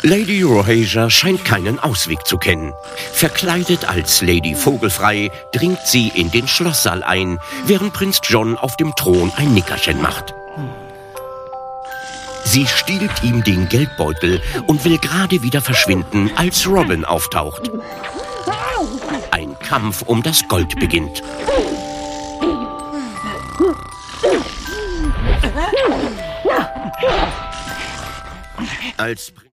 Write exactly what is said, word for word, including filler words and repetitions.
Lady Rohasia scheint keinen Ausweg zu kennen. Verkleidet als Lady Vogelfrei dringt sie in den Schlosssaal ein, während Prinz John auf dem Thron ein Nickerchen macht. Sie stiehlt ihm den Geldbeutel und will gerade wieder verschwinden, als Robin auftaucht. Ein Kampf um das Gold beginnt. Als